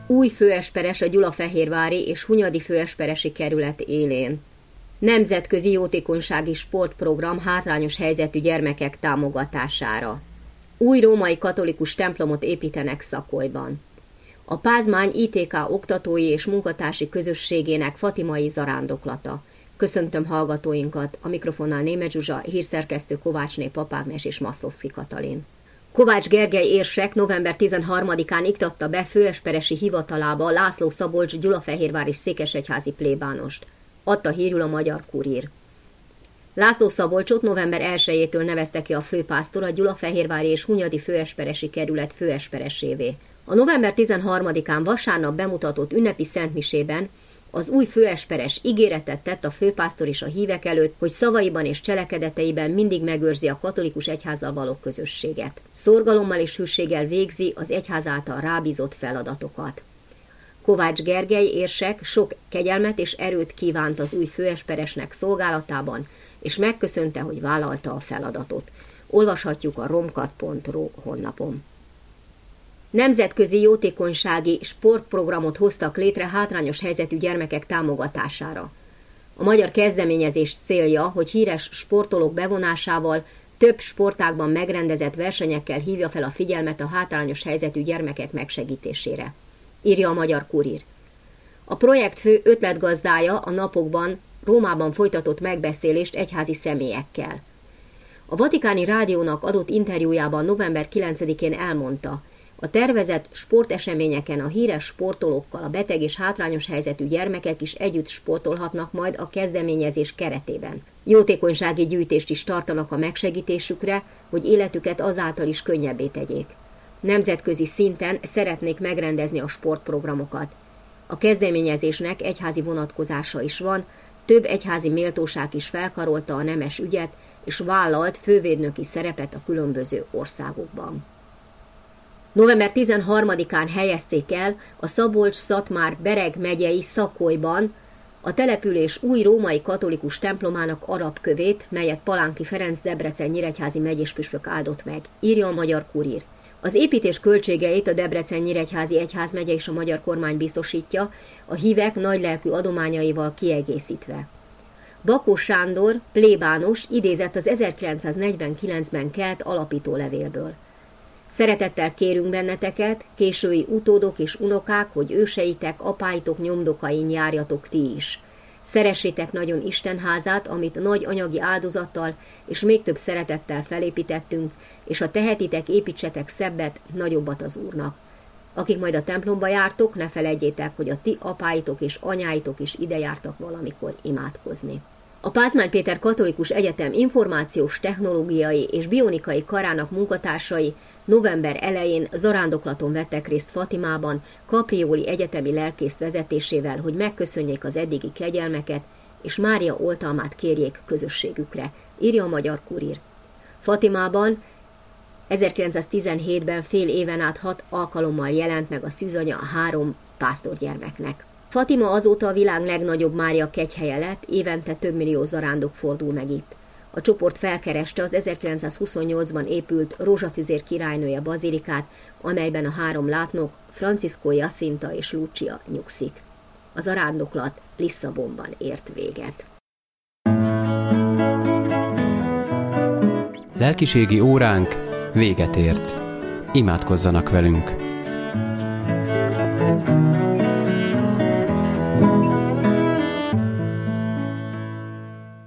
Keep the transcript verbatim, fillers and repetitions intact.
Új főesperes a Gyulafehérvári és Hunyadi főesperesi kerület élén. Nemzetközi jótékonysági sportprogram hátrányos helyzetű gyermekek támogatására. Új római katolikus templomot építenek Szakolyban. A Pázmány i té ká oktatói és munkatársi közösségének fatimai zarándoklata. Köszöntöm hallgatóinkat, a mikrofonnál Németh Zsuzsa, hírszerkesztő Kovácsné Papágnes és Maszlovszky Katalin. Kovács Gergely érsek november tizenharmadikán iktatta be főesperesi hivatalába László Szabolcs gyulafehérvári székesegyházi plébánost. Adta hírül a Magyar Kurír. László Szabolcsot november elsejétől nevezte ki a főpásztor a Gyulafehérvári és Hunyadi főesperesi kerület főesperesévé. A november tizenharmadikán vasárnap bemutatott ünnepi szentmisében az új főesperes ígéretet tett a főpásztor és a hívek előtt, hogy szavaiban és cselekedeteiben mindig megőrzi a katolikus egyházzal való közösséget. Szorgalommal és hűséggel végzi az egyház által rábízott feladatokat. Kovács Gergely érsek sok kegyelmet és erőt kívánt az új főesperesnek szolgálatában, és megköszönte, hogy vállalta a feladatot. Olvashatjuk a romkat pont ru honlapon. Nemzetközi jótékonysági sportprogramot hoztak létre hátrányos helyzetű gyermekek támogatására. A magyar kezdeményezés célja, hogy híres sportolók bevonásával több sportágban megrendezett versenyekkel hívja fel a figyelmet a hátrányos helyzetű gyermekek megsegítésére, írja a Magyar Kurír. A projekt fő ötletgazdája a napokban Rómában folytatott megbeszélést egyházi személyekkel. A Vatikáni Rádiónak adott interjújában november kilencedikén elmondta, a tervezett sporteseményeken a híres sportolókkal a beteg és hátrányos helyzetű gyermekek is együtt sportolhatnak majd a kezdeményezés keretében. Jótékonysági gyűjtést is tartanak a megsegítésükre, hogy életüket azáltal is könnyebbé tegyék. Nemzetközi szinten szeretnék megrendezni a sportprogramokat. A kezdeményezésnek egyházi vonatkozása is van, több egyházi méltóság is felkarolta a nemes ügyet, és vállalt fővédnöki szerepet a különböző országokban. november tizenharmadikán helyezték el a Szabolcs-Szatmár-Bereg megyei Szakolyban a település új római katolikus templomának arab kövét, melyet Palánki Ferenc Debrecen-Nyíregyházi megyéspüspök áldott meg, írja a Magyar Kurír. Az építés költségeit a Debrecen-Nyíregyházi egyházmegye és a magyar kormány biztosítja, a hívek nagylelkű adományaival kiegészítve. Bakó Sándor, plébános idézett az ezerkilencszáznegyvenkilencben kelt alapítólevélből. Szeretettel kérünk benneteket, késői utódok és unokák, hogy őseitek, apáitok nyomdokain járjatok ti is. Szeressétek nagyon Isten házát, amit nagy anyagi áldozattal és még több szeretettel felépítettünk, és ha tehetitek, építsetek szebbet, nagyobbat az Úrnak. Akik majd a templomba jártok, ne feledjétek, hogy a ti apáitok és anyáitok is ide jártak valamikor imádkozni. A Pázmány Péter Katolikus Egyetem információs, technológiai és bionikai karának munkatársai november elején zarándoklaton vettek részt Fatimában, Caprioli egyetemi lelkész vezetésével, hogy megköszönjék az eddigi kegyelmeket, és Mária oltalmát kérjék közösségükre, írja a Magyar Kurír. Fatimában ezerkilencszáztizenhétben fél éven át hat alkalommal jelent meg a szűzanya a három pásztorgyermeknek. Fatima azóta a világ legnagyobb Mária kegyhelye lett, évente több millió zarándok fordul meg itt. A csoport felkereste az ezerkilencszázhuszonnyolcban épült Rózsafüzér királynője bazilikát, amelyben a három látnok, Francisco Jacinta és Lucia nyugszik. A zarándoklat Lisszabonban ért véget. Lelkiségi óránk véget ért. Imádkozzanak velünk!